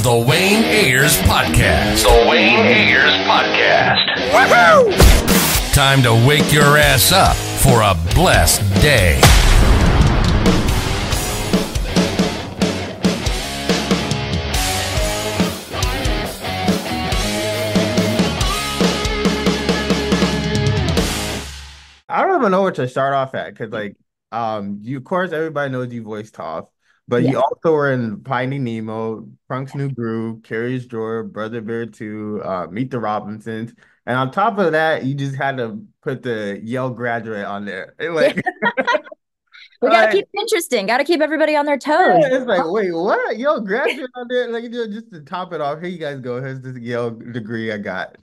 The Wayne Ayers Podcast. The Wayne Ayers Podcast. Woohoo! Time to wake your ass up for a blessed day. I don't even know where to start off at because you of course everybody knows you voiced Toph, but Yeah. you also were in Finding Nemo, Punk's New Groove, Curious George, Brother Bear 2, Meet the Robinsons, and on top of that, you just had to put the Yale graduate on there. Yeah. We got to Like keep it interesting. Got to keep everybody on their yeah, toes. it's like wait, what? Yale graduate on there? Like just to top it off, here you guys go. Here's this Yale degree I got.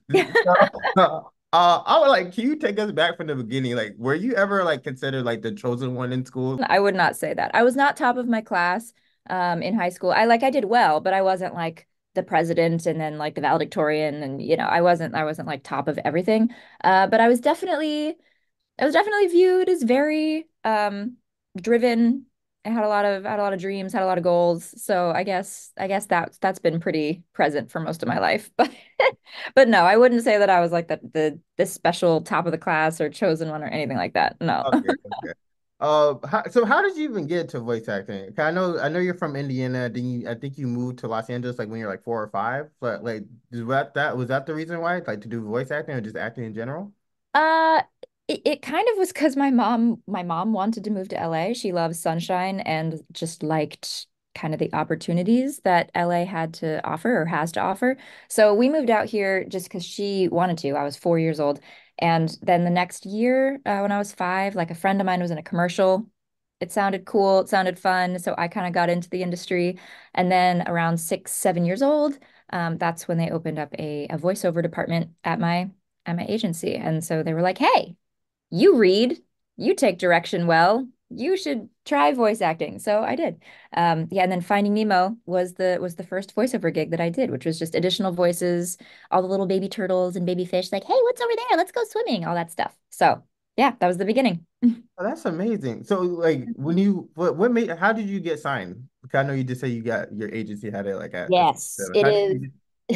I would like, can you take us back from the beginning? Like, were you ever like considered like the chosen one in school? I would not say that. I was not top of my class in high school. I did well, but I wasn't like the president and then like the valedictorian and I wasn't like top of everything. But I was definitely viewed as very driven. I had a lot of dreams, had a lot of goals. So I guess that's been pretty present for most of my life. But but no, I wouldn't say that I was like the special top of the class or chosen one or anything like that. No. Okay, okay. So how did you even get to voice acting? 'Cause I know you're from Indiana. Then I think you moved to Los Angeles like when you're like 4 or 5. But like, was that the reason why? Like to do voice acting or just acting in general? Uh, it kind of was because my mom wanted to move to LA. She loves sunshine and just liked kind of the opportunities that LA had to offer or has to offer. So we moved out here just because she wanted to. I was 4 years old. And then the next year, when I was 5, like a friend of mine was in a commercial. It sounded cool, it sounded fun. So I kind of got into the industry. And then around 6, 7 years old, that's when they opened up a voiceover department at my agency. And so they were like, "Hey, you read, you take direction well. You should try voice acting." So I did. Yeah, and then Finding Nemo was the first voiceover gig that I did, which was just additional voices, all the little baby turtles and baby fish, like, "Hey, what's over there? Let's go swimming," all that stuff. So yeah, that was the beginning. Oh, that's amazing. So like when you what made how did you get signed? Because I know you just say you got your agency had it like at Yes, 7. it How did is. you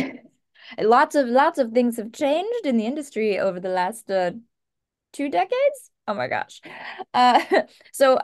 Lots of things have changed in the industry over the last 2 decades. Oh my gosh. Uh, so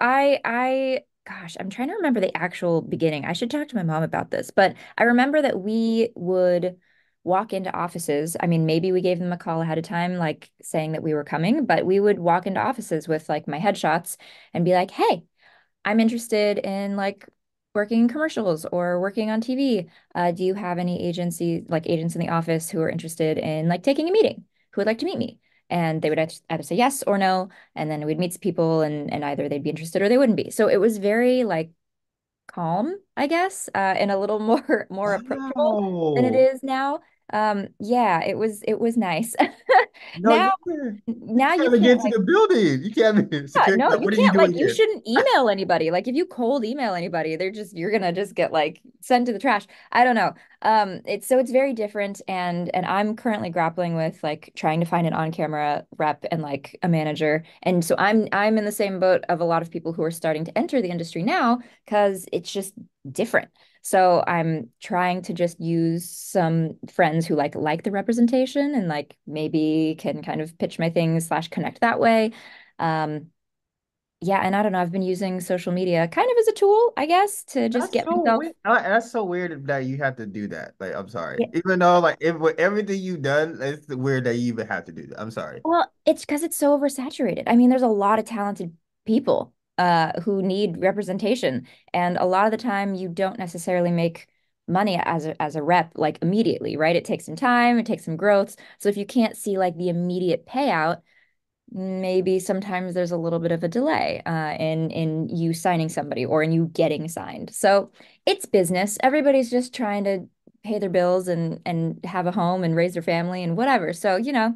gosh, I'm trying to remember the actual beginning. I should talk to my mom about this, but I remember that we would walk into offices. I mean, maybe we gave them a call ahead of time, like saying that we were coming, but we would walk into offices with like my headshots and be like, "Hey, I'm interested in like working in commercials or working on TV. Do you have any agents in the office who are interested in like taking a meeting, who would like to meet me?" And they would either say yes or no, and then we'd meet some people, and either they'd be interested or they wouldn't be. So it was very like calm, I guess, and a little more approachable than it Wow. is now. Yeah, it was nice. No, Now you now you can't even get can't into like the building. You can't be yeah, security. no, Like, you what are you can't doing like you here? shouldn't email anybody. Like if you cold email anybody, you're gonna just get like sent to the trash. I don't know. It's very different and I'm currently grappling with like trying to find an on-camera rep and like a manager. And so I'm in the same boat of a lot of people who are starting to enter the industry now because it's just different. So I'm trying to just use some friends who like the representation and like maybe can kind of pitch my things slash connect that way. Um, yeah, and I don't know, I've been using social media kind of as a tool, I guess, to just That's get so myself. weird. That's so weird that you have to do that. Like, I'm sorry. Yeah. Even though, like, if with everything you've done, it's weird that you even have to do that. I'm sorry. Well, it's because it's so oversaturated. I mean, there's a lot of talented people who need representation, and a lot of the time you don't necessarily make money as a rep like immediately, right? It takes some time, it takes some growth. So if you can't see like the immediate payout, maybe sometimes there's a little bit of a delay in you signing somebody or in you getting signed. So it's business. Everybody's just trying to pay their bills and have a home and raise their family and whatever. So,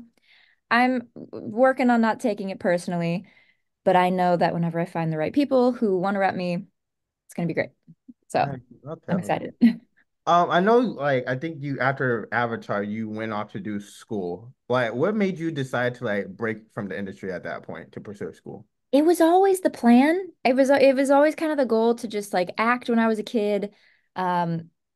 I'm working on not taking it personally, but I know that whenever I find the right people who want to rep me, it's going to be great. So Right. Okay. I'm Okay. excited. I know, like, I think you after Avatar, you went off to do school. Like, what made you decide to like break from the industry at that point to pursue school? It was always the plan. It was always kind of the goal to just like act when I was a kid. Um,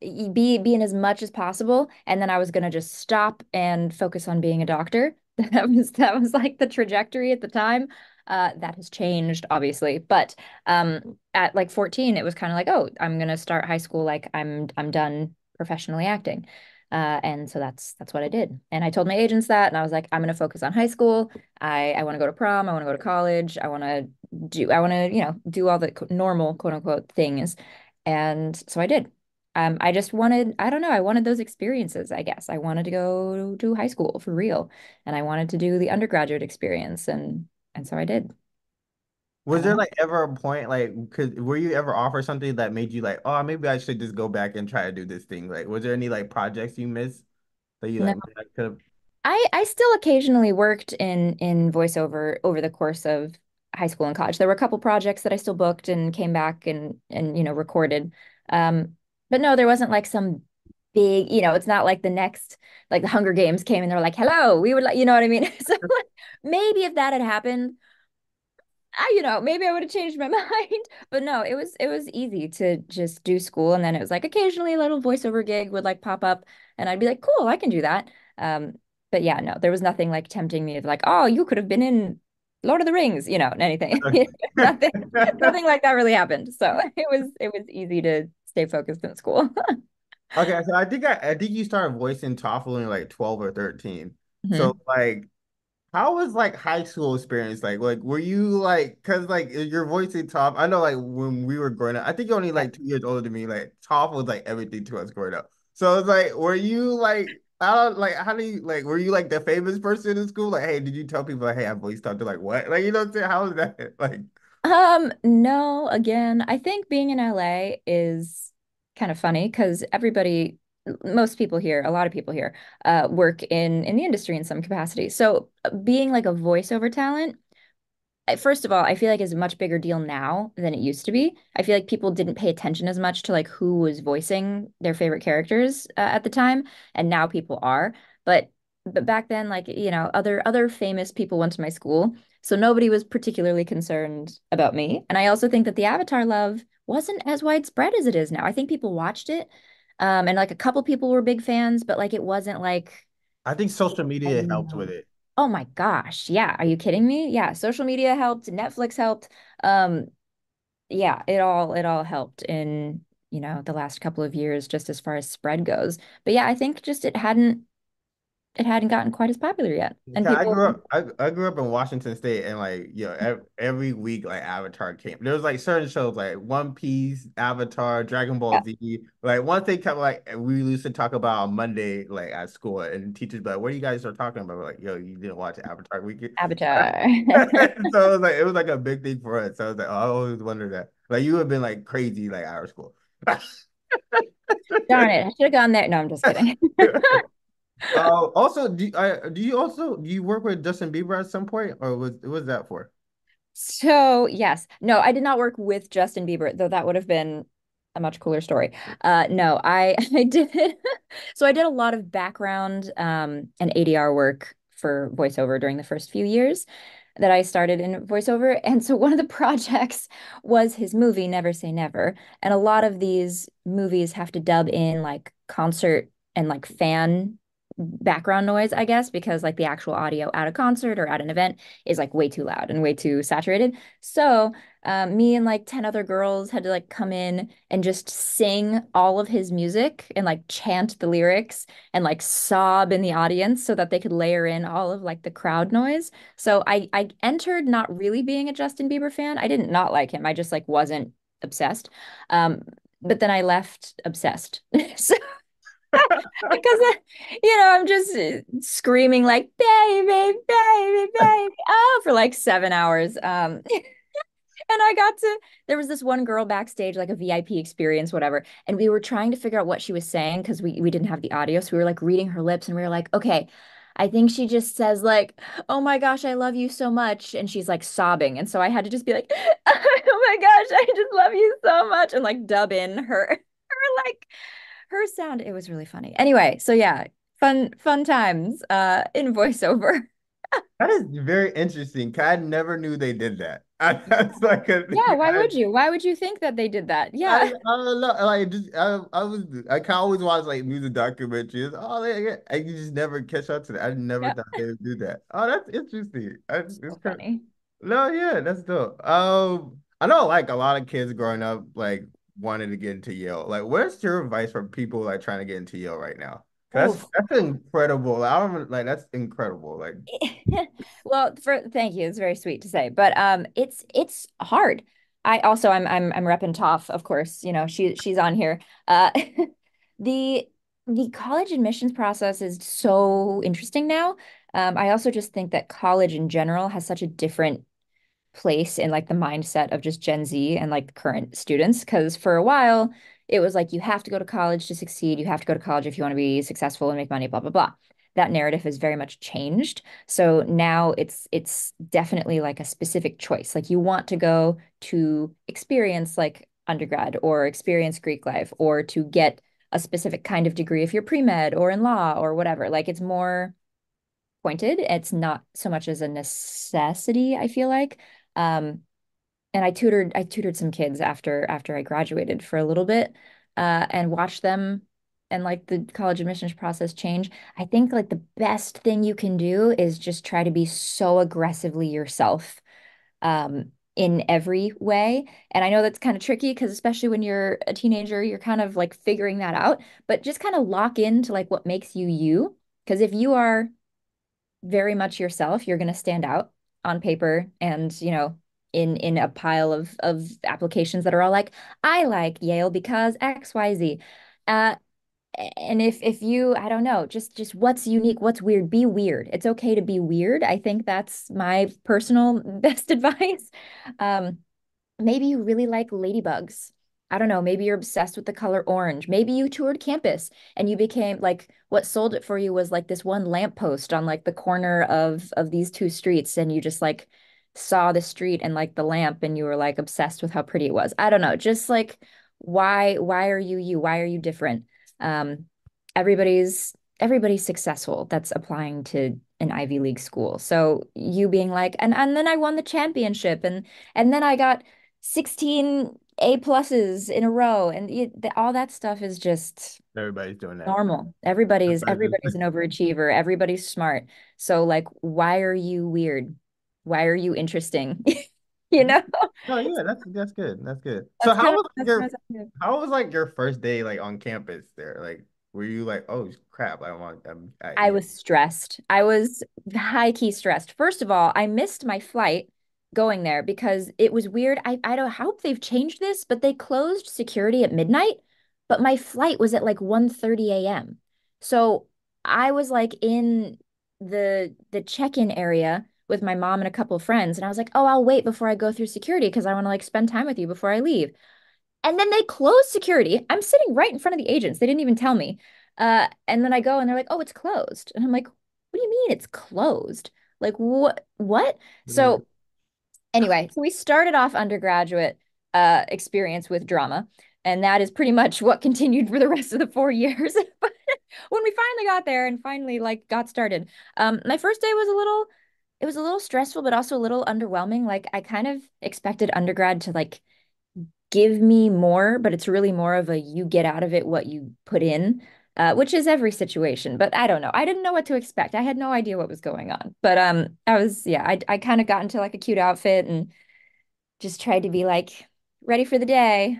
be in as much as possible, and then I was gonna just stop and focus on being a doctor. That was like the trajectory at the time. That has changed, obviously, but at like 14, it was kind of like, oh, I'm gonna start high school, like I'm done professionally acting. And so that's what I did. And I told my agents that, and I was like, I'm gonna focus on high school. I want to go to prom. I want to go to college. I want to, do all the normal quote unquote things. And so I did. I just wanted, I don't know, I wanted those experiences, I guess. I wanted to go to high school for real, and I wanted to do the undergraduate experience, and so I did. How Was there about like ever a point like, cause were you ever offered something that made you like, oh, maybe I should just go back and try to do this thing? Like, was there any like projects you missed that you no, like, man, I could have? I still occasionally worked in voiceover over the course of high school and college. There were a couple projects that I still booked and came back and recorded. But no, there wasn't like some big, it's not like the next like the Hunger Games came and they're like, "Hello, we would like," you know what I mean? So like, maybe if that had happened, maybe I would have changed my mind. But no, it was easy to just do school, and then it was like occasionally a little voiceover gig would like pop up, and I'd be like, cool, I can do that. But yeah, no, there was nothing like tempting me of like, oh, you could have been in Lord of the Rings, anything. Nothing, nothing like that really happened. So it was easy to stay focused in school. Okay, so I think you started voicing TOEFL when you were like 12 or 13. So Mhm. like how was like high school experience like were you like cause like you're voicing top I know like when we were growing up I think you're only like 2 years older than me like top was like everything to us growing up so it's like were you like I don't like how do you like were you like the famous person in school like hey did you tell people like hey I voiced top they're like what like you know what I'm saying how was that like No, again, I think being in LA is kind of funny because most people here, a lot of people here, work in the industry in some capacity. So being like a voiceover talent, first of all, I feel like is a much bigger deal now than it used to be. I feel like people didn't pay attention as much to like who was voicing their favorite characters at the time, and now people are. But but back then, like, other famous people went to my school, so nobody was particularly concerned about me. And I also think that the Avatar love wasn't as widespread as it is now. I think people watched it, and like a couple people were big fans, but like it wasn't like I think social media helped with everyone. it. Oh my gosh. Yeah. Are you kidding me? Yeah. Social media helped. Netflix helped. Um, yeah, it all helped in, the last couple of years just as far as spread goes. But yeah, I think just it hadn't gotten quite as popular yet. And Yeah, I people grew up. I grew up in Washington State, and like every week like Avatar came. There was like certain shows like One Piece, Avatar, Dragon Ball yeah, Z. Like once they kept like we used to talk about on Monday like at school, and teachers be like, "What do you guys are talking about?" We're like, "Yo, you didn't watch Avatar Weekend." Avatar. So it was like a big thing for us. So I was like, oh, I always wondered that. Like you have been like crazy like our school. Darn it. I should have gone there. No, I'm just kidding. Also, do you work with Justin Bieber at some point, or was that for? So, yes. No, I did not work with Justin Bieber, though that would have been a much cooler story. No, I did. So I did a lot of background and ADR work for voiceover during the first few years that I started in voiceover. And so one of the projects was his movie Never Say Never. And a lot of these movies have to dub in like concert and like fan background noise, I guess, because like the actual audio at a concert or at an event is like way too loud and way too saturated. So me and like 10 other girls had to like come in and just sing all of his music and like chant the lyrics and like sob in the audience so that they could layer in all of like the crowd noise. So I entered not really being a Justin Bieber fan. I didn't not like him. I just like wasn't obsessed. Um, but then I left obsessed. So because I'm just screaming like baby, baby, baby, oh, for like 7 hours. And there was this one girl backstage, like a VIP experience, whatever, and we were trying to figure out what she was saying because we didn't have the audio, so we were like reading her lips, and we were like, okay, I think she just says like, oh my gosh, I love you so much, and she's like sobbing, and so I had to just be like, oh my gosh, I just love you so much, and like dub in her like her sound. It was really funny. Anyway, so yeah, fun times in voiceover. That is very interesting. 'Cause I never knew they did that. That's like a Yeah, why I, would you? Why would you think that they did that? I Yeah, don't know. Like just I can always watch like music documentaries. Oh, I you just never catch up to that. I never yeah. thought they would do that. Oh, that's interesting. It's So kind funny. no, yeah, that's dope. I know like a lot of kids growing up like wanted to get into Yale. Like, what's your advice for people like trying to get into Yale right now? Oh, That's incredible. I don't like that's incredible. Like, well, for thank you. It's very sweet to say, but it's hard. I also I'm repping Toph, of course. You know, she's on here. The the college admissions process is so interesting now. I also just think that college in general has such a different place in like the mindset of just Gen Z and like current students. Because for a while, it was like you have to go to college to succeed. You have to go to college if you want to be successful and make money, blah, blah, blah. That narrative has very much changed. So now it's definitely like a specific choice. Like you want to go to experience like undergrad or experience Greek life or to get a specific kind of degree if you're pre-med or in law or whatever. Like it's more pointed. It's not so much as a necessity, I feel like. Um, and I tutored some kids after I graduated for a little bit, and watched them and like the college admissions process change. I think like the best thing you can do is just try to be so aggressively yourself, in every way. And I know that's kind of tricky because especially when you're a teenager, you're kind of like figuring that out, but just kind of lock into like what makes you you. Because if you are very much yourself, you're going to stand out on paper and, in a pile of applications that are all like, I like Yale because XYZ. Uh, and if you, I don't know, just what's unique, what's weird, be weird. It's okay to be weird. I think that's my personal best advice. Um, Maybe you really like ladybugs. I don't know. Maybe you're obsessed with the color orange. Maybe you toured campus and you became like what sold it for you was like this one lamppost on like the corner of these two streets, and you just like saw the street and like the lamp and you were like obsessed with how pretty it was. I don't know. Just like why are you you? Why are you different? Um, everybody's successful that's applying to an Ivy League school. So you being like, and then I won the championship and then I got 16 A pluses in a row. And all that stuff is just everybody's doing that. normal. Everybody's Everybody's an overachiever. Everybody's smart. So like, why are you weird? Why are you interesting? You know, oh yeah, that's good. That's good. So that's kind how of was that's my your perspective. how was like your first day like on campus there? Like were you like, oh crap, I was stressed. I was high key stressed. First of all, I missed my flight going there because it was weird. I don't hope they've changed this, but they closed security at midnight, but my flight was at like 1:30 a.m. So I was like in the check-in area with my mom and a couple of friends, and I was like, "Oh, I'll wait before I go through security because I want to like spend time with you before I leave." And then they closed security. I'm sitting right in front of the agents. They didn't even tell me. And then I go and they're like, "Oh, it's closed." And I'm like, "What do you mean it's closed? Like what?" So anyway, so we started off undergraduate experience with drama, and that is pretty much what continued for the rest of the 4 years. But when we finally got there and finally like got started, my first day was it was a little stressful, but also a little underwhelming. Like I kind of expected undergrad to like give me more, but it's really more of a you get out of it what you put in, which is every situation. But I don't know. I didn't know what to expect. I had no idea what was going on. But I was yeah, I kind of got into like a cute outfit and just tried to be like ready for the day.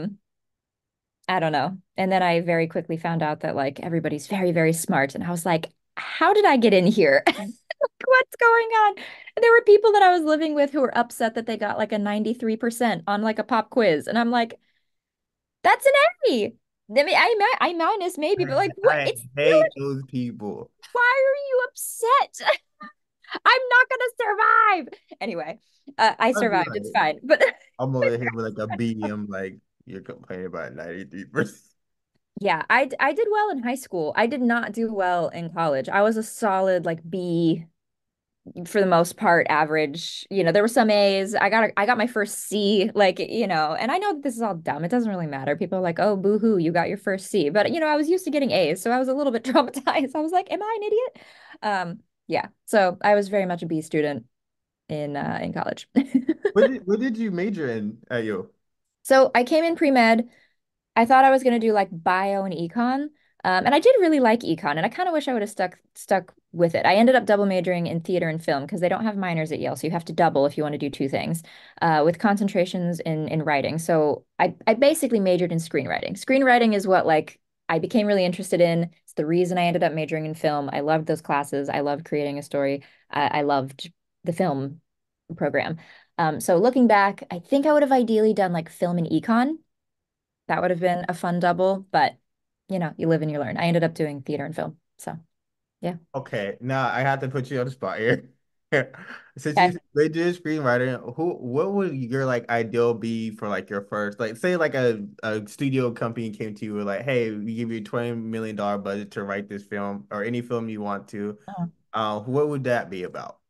I don't know. And then I very quickly found out that like everybody's very, very smart. And I was like, how did I get in here? What's going on? And there were people that I was living with who were upset that they got like a 93% on like a pop quiz. And I'm like, that's an A. I mean, I minus maybe, but like, what? I It's still, hate those people. why are you upset? I'm not gonna survive. Anyway, I I'd be survived. It's like, fine. But I'm over here with like a B. I'm like, you're complaining about 93%. yeah, I did well in high school. I did not do well in college. I was a solid like B for the most part, average. There were some A's. I got my first C, like, and I know that this is all dumb. It doesn't really matter. People are like, "Oh, boo-hoo, you got your first C." But I was used to getting A's, so I was a little bit traumatized. I was like, "Am I an idiot?" Yeah. So I was very much a B student. in college. What did you major in at you? So I came in pre-med. I thought I was going to do like bio and econ. And I did really like econ, and I kind of wish I would have stuck with it. I ended up double majoring in theater and film because they don't have minors at Yale, so you have to double if you want to do two things, with concentrations in writing. So I basically majored in screenwriting. Screenwriting is what like I became really interested in. It's the reason I ended up majoring in film. I loved those classes. I loved creating a story. I loved the film program. So looking back, I think I would have ideally done like film and econ. That would have been a fun double, but you live and you learn. I ended up doing theater and film. So, yeah. Okay, now I have to put you on the spot here. Since Okay. you majored in screenwriting, what would your like ideal be for like your first, like say like a studio company came to you with like, hey, we give you a $20 million budget to write this film or any film you want to. Oh. What would that be about?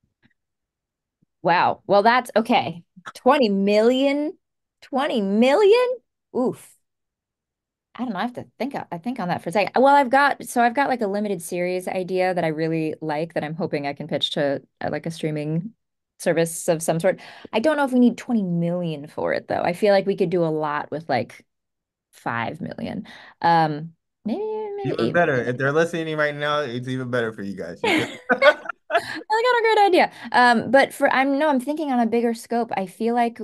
Wow. Well, that's okay. 20 million? 20 million? Oof. I don't know. I have to think on that for a second. Well, I've got like a limited series idea that I really like that I'm hoping I can pitch to like a streaming service of some sort. I don't know if we need 20 million for it though. I feel like we could do a lot with like 5 million. Um, maybe Even 8 better. If they're listening right now, it's even better for you guys. You could. million. I got a great idea. But I'm thinking on a bigger scope. I feel like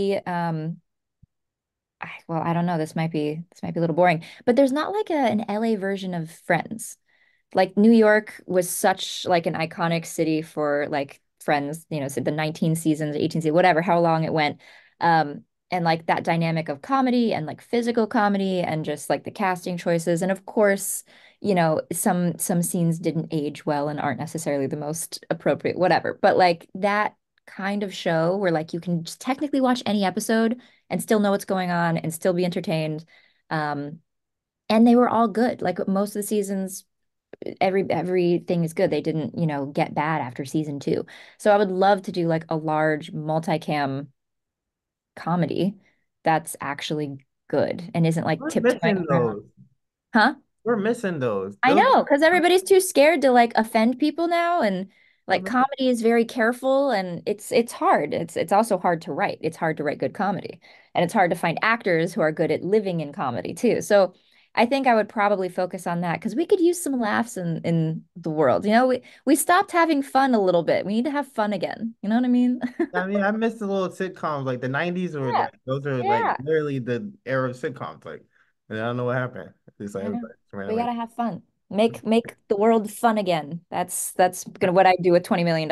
well, I don't know. This might be a little boring, but there's not like an LA version of Friends. Like New York was such like an iconic city for like Friends, so the 19 seasons, 18 seasons, whatever, how long it went. And like that dynamic of comedy and like physical comedy and just like the casting choices. And of course, some scenes didn't age well and aren't necessarily the most appropriate, whatever. But like that kind of show where like you can just technically watch any episode and still know what's going on and still be entertained. Um, and they were all good. Like most of the seasons, everything is good. They didn't, get bad after season two. So I would love to do like a large multicam comedy that's actually good and isn't like We're tiptoeing missing around. those. Huh? We're missing those. I Those. know, because everybody's too scared to like offend people now, and like Mhm. comedy is very careful, and it's hard. It's also hard to write. It's hard to write good comedy, and it's hard to find actors who are good at living in comedy too. So I think I would probably focus on that because we could use some laughs in the world. We stopped having fun a little bit. We need to have fun again. You know what I mean? I mean, I miss the little sitcoms. Like the 90s were Yeah, like those are like yeah. literally the era of sitcoms. Like, and I don't know what happened. It's like I know. everybody ran We away. gotta have fun. Make the world fun again. That's gonna what I do with $20 million.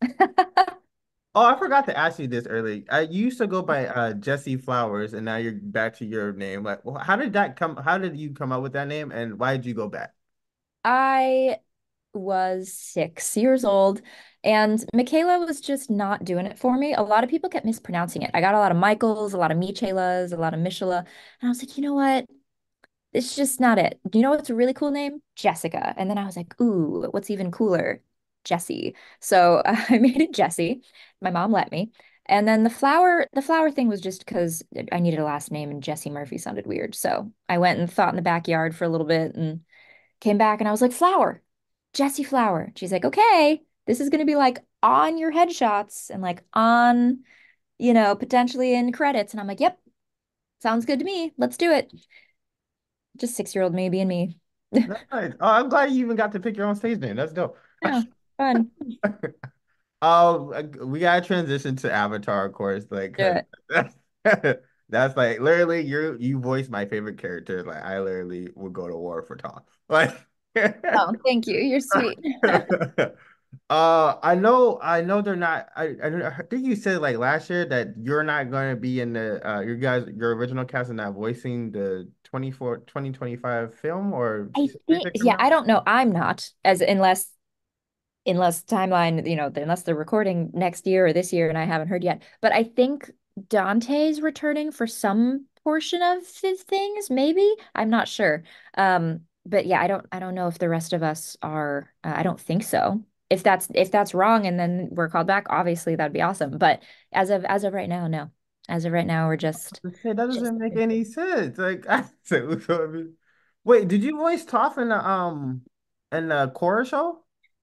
Oh, I forgot to ask you this earlier. You used to go by Jesse Flowers, and now you're back to your name. Like, how did that come? How did you come up with that name, and why did you go back? I was 6 years old, and Michaela was just not doing it for me. A lot of people kept mispronouncing it. I got a lot of Michaels, a lot of Michelas, a lot of Michela, and I was like, you know what? It's just not it. Do you know what's a really cool name? Jessica. And then I was like, ooh, what's even cooler? Jessie. So I made it Jessie. My mom let me. And then the flower thing was just because I needed a last name and Jessie Murphy sounded weird. So I went and thought in the backyard for a little bit and came back and I was like, Flower, Jessie Flower. She's like, okay, this is gonna be like on your headshots and like on, potentially in credits. And I'm like, yep, sounds good to me. Let's do it. Just 6-year-old me being me. That's nice. Oh, I'm glad you even got to pick your own stage name. That's dope. Yeah, fun. We gotta transition to Avatar, of course, like Do 'cause it. that's like literally you voice my favorite character. Like I literally would go to war for Tom. Like Oh, thank you. You're sweet. I know they're not I think you said like last year that you're not gonna be in the your original cast is not voicing the 2025 film or I series think, that coming yeah, out. I don't know. I'm not, as unless timeline, unless they're recording next year or this year and I haven't heard yet. But I think Dante's returning for some portion of his things, maybe. I'm not sure. But yeah, I don't know if the rest of us are. I don't think so. If that's wrong and then we're called back, obviously that'd be awesome. But as of right now, no. As of right now, we're Okay, that just doesn't make any sense. Like so, I mean, wait, did you voice Toph in the Korra show?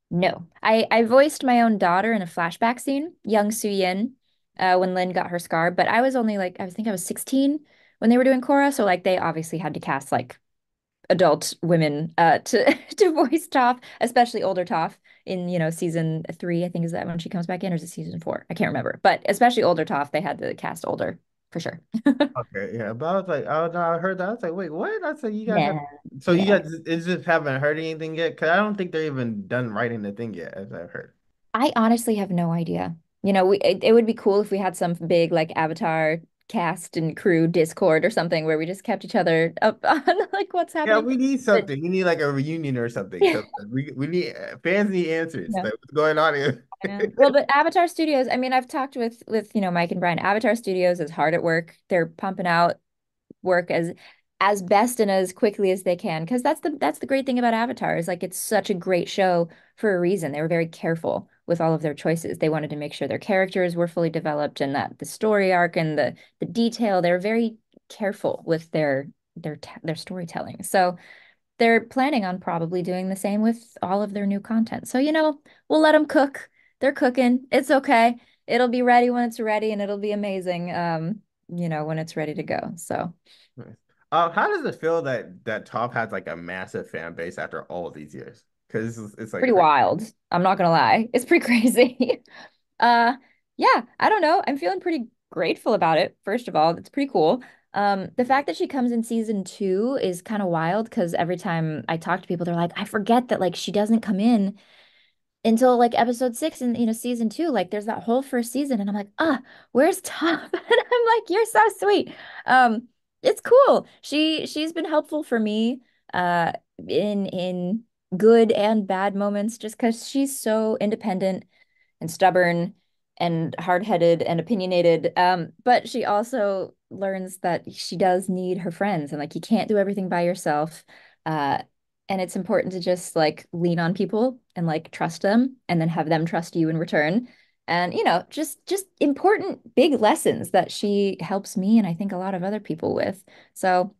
No, I voiced my own daughter in a flashback scene, young Su Yin, when Lin got her scar. But I was only like, I think I was 16 when they were doing Korra, so like they obviously had to cast like adult women to to voice Toph, especially older Toph in, season 3, I think is that when she comes back in, or is it season 4? I can't remember. But especially older Toph, they had to cast older for sure. Okay, yeah, but I was like, oh no, I heard that. I was like, wait, what? I said you guys have, Nah, so you yeah. guys is just haven't heard anything yet? Because I don't think they're even done writing the thing yet, as I've heard. I honestly have no idea. It would be cool if we had some big like Avatar cast and crew Discord or something where we just kept each other up on like what's Yeah, happening. we need But something. We need like a reunion or something. Because we need fans need answers. yeah. Like what's going on here? I know. Well, but Avatar Studios, I mean, I've talked with Mike and Brian. Avatar Studios is hard at work. They're pumping out work as best and as quickly as they can because that's the great thing about Avatar is like it's such a great show for a reason. They were very careful with all of their choices. They wanted to make sure their characters were fully developed and that the story arc and the detail, they're very careful with their storytelling. So they're planning on probably doing the same with all of their new content. So, we'll let them cook. They're cooking. It's okay. It'll be ready when it's ready and it'll be amazing when it's ready to go. So, Nice. How does it feel that Top has like a massive fan base after all these years? Because it's like pretty crazy. wild. I'm not gonna lie. It's pretty crazy. Uh, yeah, I don't know. I'm feeling pretty grateful about it. First of all, it's pretty cool. The fact that she comes in season 2 is kind of wild because every time I talk to people, they're like, I forget that like she doesn't come in until like episode 6 in season 2. Like there's that whole first season, and I'm like, where's Top? And I'm like, you're so sweet. Um, it's cool. She's been helpful for me uh in good and bad moments just because she's so independent and stubborn and hard-headed and opinionated. But she also learns that she does need her friends and like you can't do everything by yourself. Uh, and it's important to just like lean on people and like trust them and then have them trust you in return. And just important big lessons that she helps me and I think a lot of other people with. So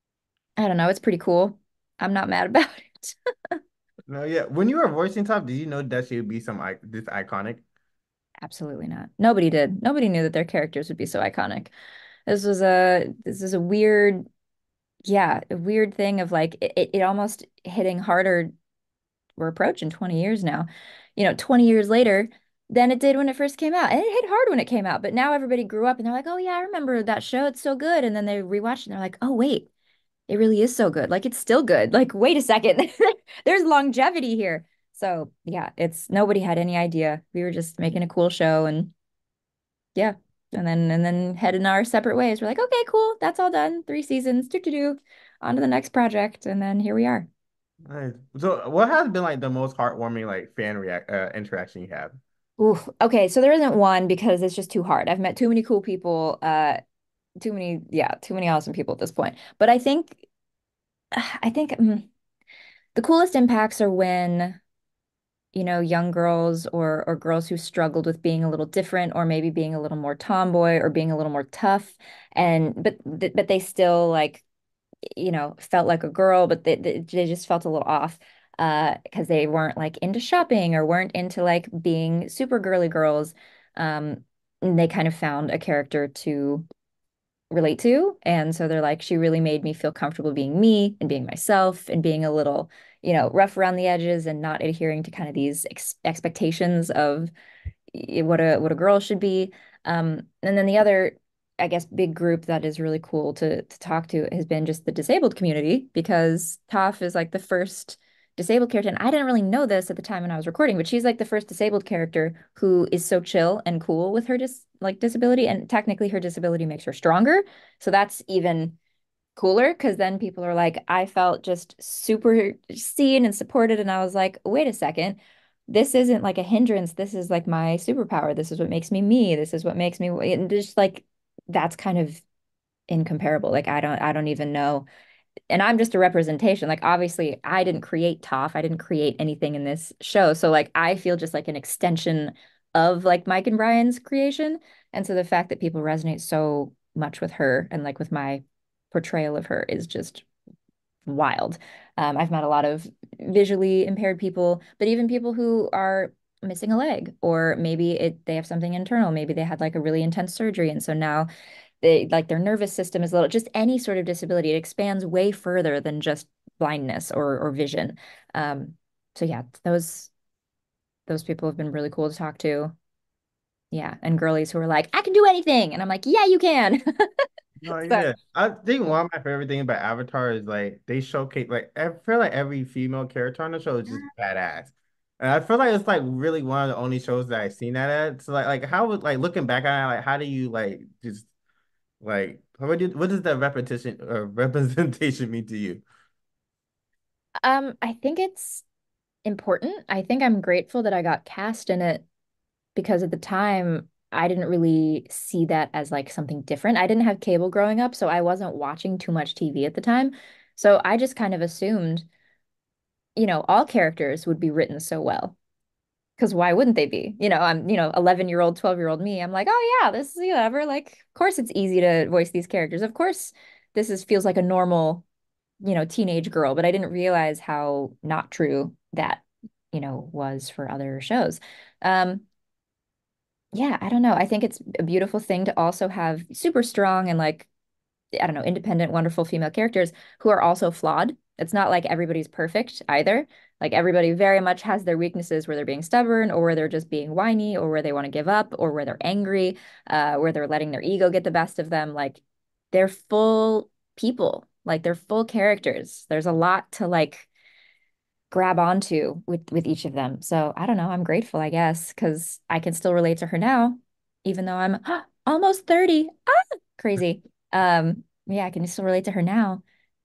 I don't know, it's pretty cool. I'm not mad about it. No, yeah. When you were voicing Top, did you know that she would be this iconic? Absolutely not. Nobody did. Nobody knew that their characters would be so iconic. This is a weird, yeah, a weird thing of like it almost hitting harder. We're approaching 20 years now. 20 years later than it did when it first came out. And it hit hard when it came out, but now everybody grew up and they're like, "Oh yeah, I remember that show. It's so good." And then they rewatch and they're like, "Oh wait, it really is so good. Like it's still good. Like wait a second. There's longevity here." So, yeah, it's nobody had any idea. We were just making a cool show and yeah. And then heading our separate ways. We're like, okay, cool. That's all done. 3 seasons. Do do do. On to the next project. And then here we are. Nice. So, what has been like the most heartwarming like fan react interaction you have? Oof. Okay, so there isn't one because it's just too hard. I've met too many cool people, too many awesome people at this point. But I think the coolest impacts are when, young girls or girls who struggled with being a little different or maybe being a little more tomboy or being a little more tough and but they still like felt like a girl, but they just felt a little off because they weren't like into shopping or weren't into like being super girly girls. And they kind of found a character to relate to. And so they're like, she really made me feel comfortable being me and being myself and being a little, rough around the edges and not adhering to kind of these expectations of what a girl should be. And then the other, I guess, big group that is really cool to talk to has been just the disabled community because Toph is like the first disabled character. And I didn't really know this at the time when I was recording, but she's like the first disabled character who is so chill and cool with her disability. And technically her disability makes her stronger. So that's even cooler because then people are like, I felt just super seen and supported. And I was like, wait a second, this isn't like a hindrance. This is like my superpower. This is what makes me me. This is what makes me, and just like that's kind of incomparable. Like I don't even know. And I'm just a representation. Like obviously I didn't create Toph. I didn't create anything in this show. So like I feel just like an extension of like Mike and Brian's creation. And so the fact that people resonate so much with her and like with my portrayal of her is just wild. I've met a lot of visually impaired people, but even people who are missing a leg, or maybe they have something internal. Maybe they had like a really intense surgery, and so now they like their nervous system is a little, just any sort of disability. It expands way further than just blindness or vision. Um, so yeah, those people have been really cool to talk to. Yeah, and girlies who are like, I can do anything, and I'm like, yeah, you can. No, So yeah. I think one of my favorite thing about Avatar is like they showcase like I feel like every female character on the show is just badass. And I feel like it's like really one of the only shows that I've seen that at. So like how would like looking back on it, like how do you like just like what does that repetition or representation mean to you? I think it's important. I think I'm grateful that I got cast in it because at the time I didn't really see that as like something different. I didn't have cable growing up, so I wasn't watching too much TV at the time. So I just kind of assumed, all characters would be written so well. Because why wouldn't they be? I'm, 11-year-old, 12-year-old me. I'm like, oh yeah, this is whatever. Like, of course it's easy to voice these characters. Of course, this is feels like a normal, teenage girl, but I didn't realize how not true that, was for other shows. Um, yeah, I don't know. I think it's a beautiful thing to also have super strong and like, I don't know, independent, wonderful female characters who are also flawed. It's not like everybody's perfect either. Like everybody very much has their weaknesses where they're being stubborn or where they're just being whiny or where they want to give up or where they're angry, where they're letting their ego get the best of them. Like they're full people, like they're full characters. There's a lot to like grab onto with each of them. So I don't know. I'm grateful, I guess, because I can still relate to her now, even though I'm almost 30. Crazy. Yeah, I can still relate to her now.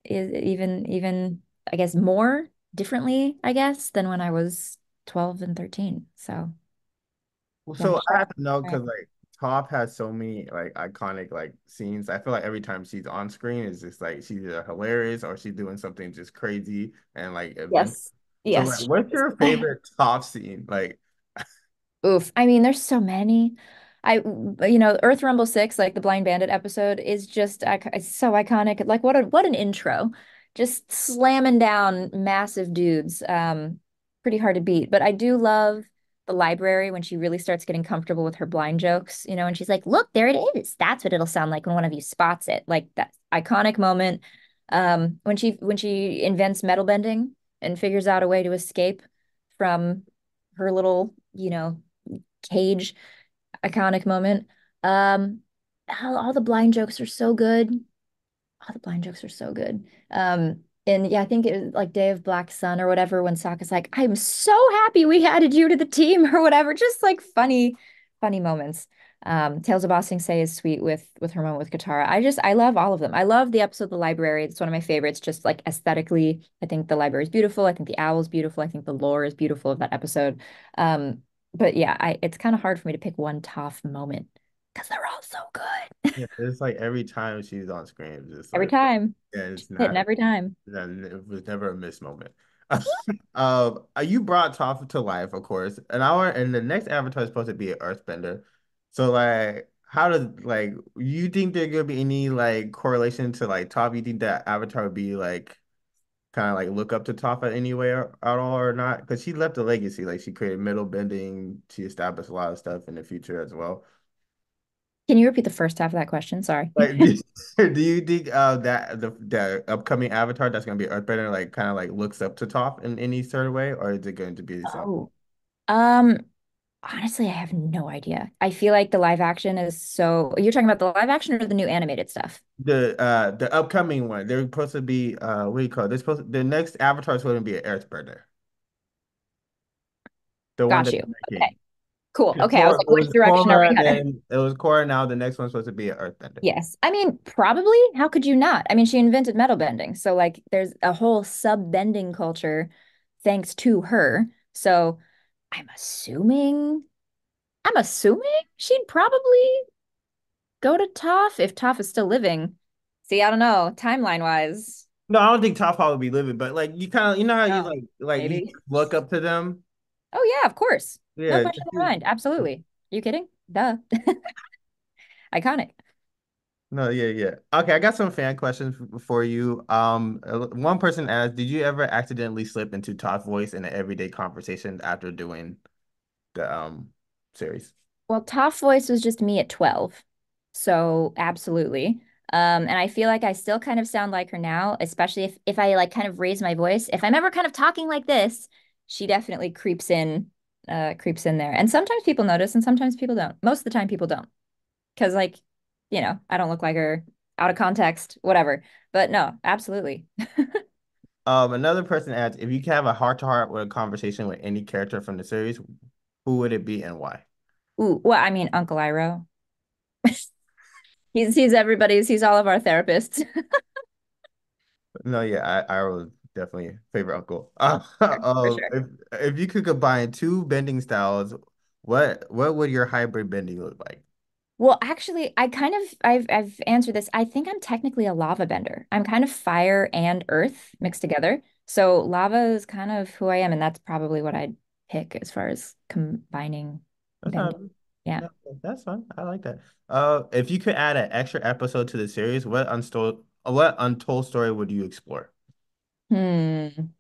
Even I guess more differently, I guess, than when I was 12 and 13. So yeah, So I shout have to know out. because like Top has so many like iconic like scenes. I feel like every time she's on screen, it's just like she's either hilarious or she's doing something just crazy and like event. Yes. So like, Yes. what's your favorite Top scene? Like, Oof. I mean, there's so many. Earth Rumble 6, like the Blind Bandit episode, is just it's so iconic. Like what an intro. Just slamming down massive dudes. Pretty hard to beat. But I do love the library when she really starts getting comfortable with her blind jokes, and she's like, look, there it is. That's what it'll sound like when one of you spots it. Like that iconic moment. When she invents metal bending and figures out a way to escape from her little, cage, iconic moment. Um, all the blind jokes are so good. All the blind jokes are so good. And yeah, I think it was like Day of Black Sun or whatever when Sokka's like, I'm so happy we added you to the team or whatever. Just like funny, funny moments. Tales of Ba Sing Se is sweet with her moment with Katara. I love all of them. I love the episode of the library. It's one of my favorites, just like aesthetically. I think the library is beautiful. I think the owl is beautiful. I think the lore is beautiful of that episode. Um, but yeah, it's kind of hard for me to pick one Toph moment because they're all so good. yeah, it's like every time she's on screen, it's just Every like, time. yeah, Just hitting every time. it was never a missed moment. You brought Toph to life, of course, and the next Avatar is supposed to be an Earthbender. So like, how does like you think there gonna be any like correlation to like Toph? You think that Avatar would be like kind of like look up to Toph at any way or, at all or not? Because she left a legacy, like she created metal bending, she established a lot of stuff in the future as well. Can you repeat the first half of that question? Sorry. Like, do you think that the upcoming Avatar that's gonna be Earthbender like kind of like looks up to Toph in any sort of way, or is it going to be something? Oh. Um, Honestly, I have no idea. I feel like the live action is so. You're talking about the live action or the new animated stuff? The upcoming one, they're supposed to be what do you call it? They're supposed the next Avatar is going to be an Earthbender, the one Got that you. they're making. Okay, cool. Okay, I was Before like, it which was direction are we Korra, headed? then it was Korra. Now the next one's supposed to be an Earthbender. Yes. I mean, probably. How could you not? I mean, she invented metal bending. So like there's a whole sub-bending culture thanks to her. So I'm assuming I'm assuming she'd probably go to Toph if Toph is still living. See, I don't know, timeline wise. No, I don't think Top Hall would be living, but like you kind of you know how you Oh, like you maybe. look up to them. Oh yeah, of course. No Yeah, question in my mind. Absolutely. You kidding? Duh. Iconic. No, yeah, yeah. Okay, I got some fan questions for you. One person asked, did you ever accidentally slip into Todd's voice in an everyday conversation after doing the series? Well, Top Voice was just me at 12. So absolutely. And I feel like I still kind of sound like her now, especially if I like kind of raise my voice. If I'm ever kind of talking like this, she definitely creeps in there. And sometimes people notice and sometimes people don't. Most of the time people don't. Because like, I don't look like her out of context, whatever. But no, absolutely. Another person asked, if you could have a heart-to-heart with a conversation with any character from the series, who would it be and why? Ooh, well, I mean, Uncle Iroh. He's all of our therapists. No, yeah, I was definitely favorite uncle. For sure. If you could combine two bending styles, what would your hybrid bending look like? Well, actually, I've answered this. I think I'm technically a lava bender. I'm kind of fire and earth mixed together. So lava is kind of who I am, and that's probably what I'd pick as far as combining That's bending. not, Yeah. no, that's fun. I like that. If you could add an extra episode to the series, what untold story would you explore? Hmm.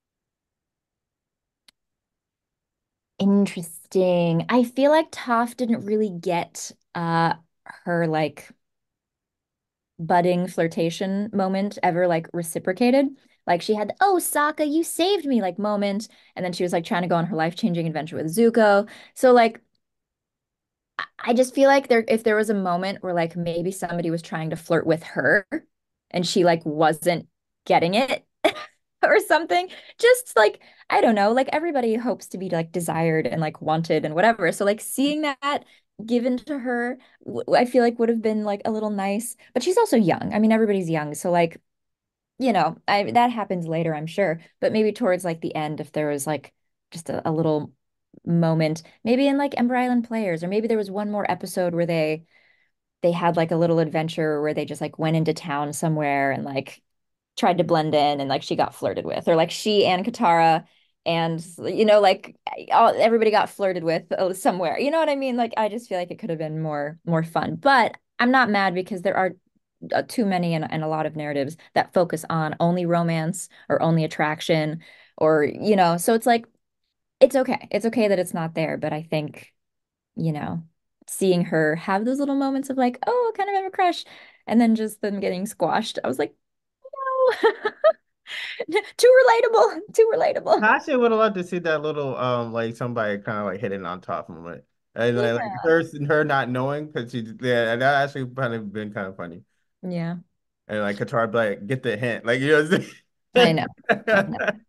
Interesting. I feel like Toph didn't really get her like budding flirtation moment ever like reciprocated. Like she had the, oh, Sokka, you saved me like moment. And then she was like trying to go on her life-changing adventure with Zuko. So like I just feel like if there was a moment where like maybe somebody was trying to flirt with her and she like wasn't getting it or something, just like I don't know, like everybody hopes to be like desired and like wanted and whatever. So like seeing that given to her, I feel like would have been like a little nice. But she's also young. I mean, everybody's young, so like I that happens later, I'm sure. But maybe towards like the end, if there was like just a little moment, maybe in like Ember Island Players, or maybe there was one more episode where they had like a little adventure where they just like went into town somewhere and like tried to blend in and like she got flirted with, or like she and Katara and like everybody got flirted with somewhere. You know what I mean? Like I just feel like it could have been more fun. But I'm not mad because there are too many and a lot of narratives that focus on only romance or only attraction or so it's like it's okay. It's okay that it's not there, but I think, you know, seeing her have those little moments of like, oh, kind of have a crush, and then just them getting squashed. I was like, no. Too relatable. Too relatable. I actually would have loved to see that little like somebody kind of like hitting on top moment. And like Yeah. her not knowing because she yeah, that actually kind of been kind of funny. Yeah. And like Qatar be like, get the hint. Like you know what I know. I'm I know. saying?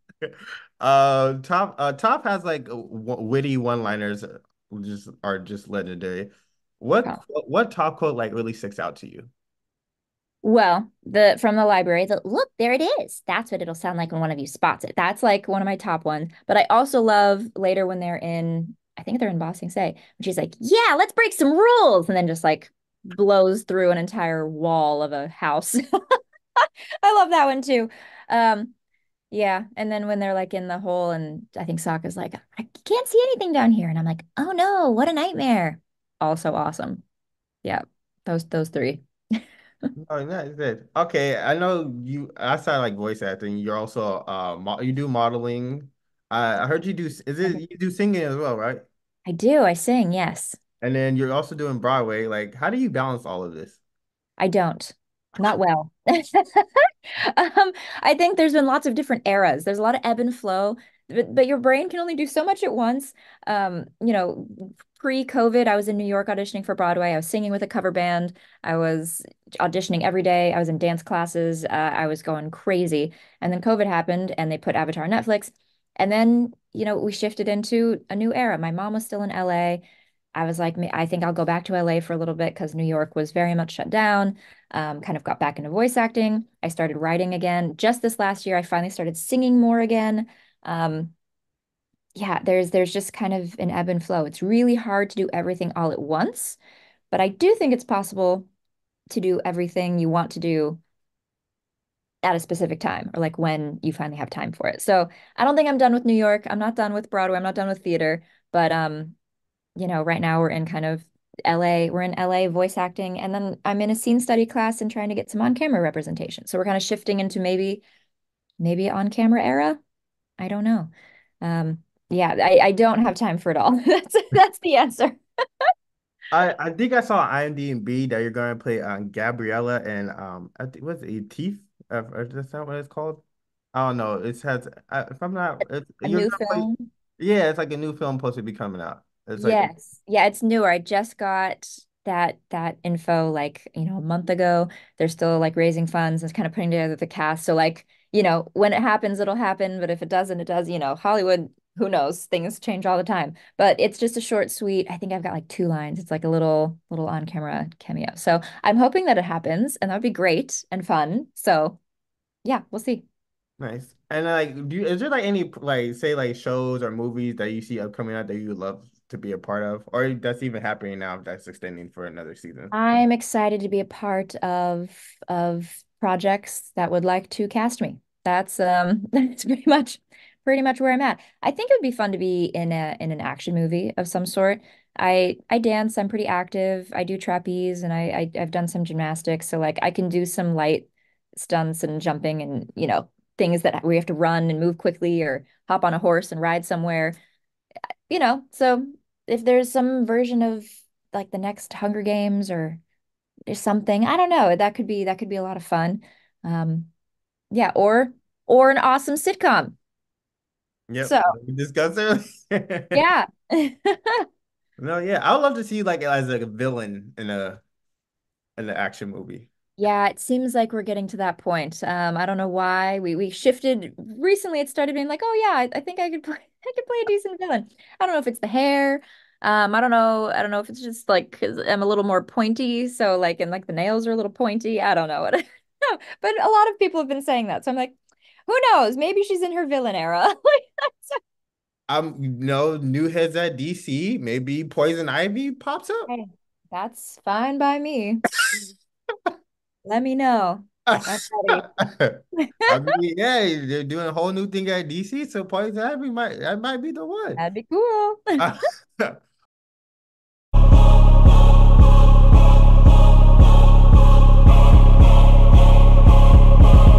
Top has like witty one-liners just are just legendary. What top quote like really sticks out to you? Well, the from the library, the look, there it is. That's what it'll sound like when one of you spots it. That's like one of my top ones. But I also love later when I think they're in Ba Sing Se, when she's like, yeah, let's break some rules. And then just like blows through an entire wall of a house. I love that one too. Um, yeah. And then when they're like in the hole and I think Sokka's like, I can't see anything down here. And I'm like, oh no, what a nightmare. Also awesome. Yeah. Those three. Oh, nice. Good. Okay, I know you outside like voice acting, you're also mo you do modeling. I heard you do is it you do singing as well, right? I do. I sing, yes. And then you're also doing Broadway. Like, how do you balance all of this? I don't. Not well. I think there's been lots of different eras. There's a lot of ebb and flow, but your brain can only do so much at once. Pre-COVID, I was in New York auditioning for Broadway. I was singing with a cover band. I was auditioning every day. I was in dance classes. I was going crazy. And then COVID happened and they put Avatar on Netflix. And then, we shifted into a new era. My mom was still in LA. I was like, I think I'll go back to LA for a little bit because New York was very much shut down. Kind of got back into voice acting. I started writing again. Just this last year, I finally started singing more again. Um, yeah, there's just kind of an ebb and flow. It's really hard to do everything all at once, but I do think it's possible to do everything you want to do at a specific time or like when you finally have time for it. So I don't think I'm done with New York. I'm not done with Broadway. I'm not done with theater, but right now we're in kind of LA, we're in LA voice acting, and then I'm in a scene study class and trying to get some on-camera representation. So we're kind of shifting into maybe on-camera era. I don't know. Yeah, I don't have time for it all. That's the answer. I think I saw on IMDb that you're going to play Gabriella and I think what's it Teeth? Is that what it's called? I don't know. It has if I'm not A you're new gonna play. film. Yeah, it's like a new film supposed to be coming out. It's like Yes. Yeah, it's newer. I just got that info like, a month ago. They're still like raising funds and kind of putting together the cast. So like, when it happens, it'll happen, but if it doesn't, it does, Hollywood, who knows? Things change all the time. But it's just a short, sweet. I think I've got like two lines. It's like a little on-camera cameo. So I'm hoping that it happens and that would be great and fun. So yeah, we'll see. nice. And like, is there like any like say like shows or movies that you see upcoming out that you would love to be a part of, or that's even happening now that's extending for another season? I'm excited to be a part of projects that would like to cast me. That's that's pretty much where I'm at. I think it would be fun to be in an action movie of some sort. I dance, I'm pretty active. I do trapeze and I've done some gymnastics, so like I can do some light stunts and jumping and things that we have to run and move quickly or hop on a horse and ride somewhere. So if there's some version of like the next Hunger Games or something, I don't know, that could be a lot of fun. Um, yeah, or an awesome sitcom. Yep, So we discussed it. yeah. No, yeah, I would love to see like as like a villain in an action movie. Yeah, it seems like we're getting to that point. I don't know why we shifted recently. It started being like, oh yeah, I think I could play I could play a decent villain. I don't know if it's the hair. I don't know. I don't know if it's just like 'cause I'm a little more pointy, so like and like the nails are a little pointy. I don't know what. But a lot of people have been saying that. So I'm like, who knows? Maybe she's in her villain era. Like No new heads at DC. Maybe Poison Ivy pops up. hey, that's fine by me. Let me know. I'm ready. I mean, yeah, they're doing a whole new thing at DC, so Poison Ivy that might be the one. That'd be cool.